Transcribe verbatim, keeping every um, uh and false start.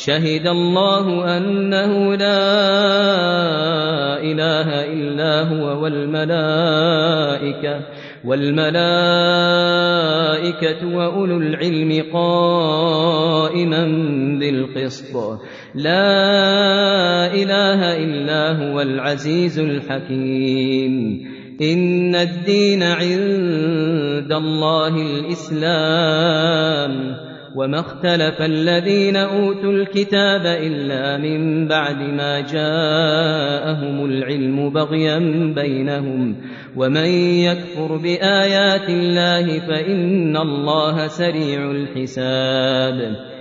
شهد الله أنه لا إله إلا هو والملائكة والملائكة وأولو العلم قائما بالقسط لا إله إلا هو العزيز الحكيم إن الدين عند الله الإسلام وما اختلف الذين أوتوا الكتاب إلا من بعد ما جاءهم العلم بغيا بينهم ومن يكفر بآيات الله فإن الله سريع الحساب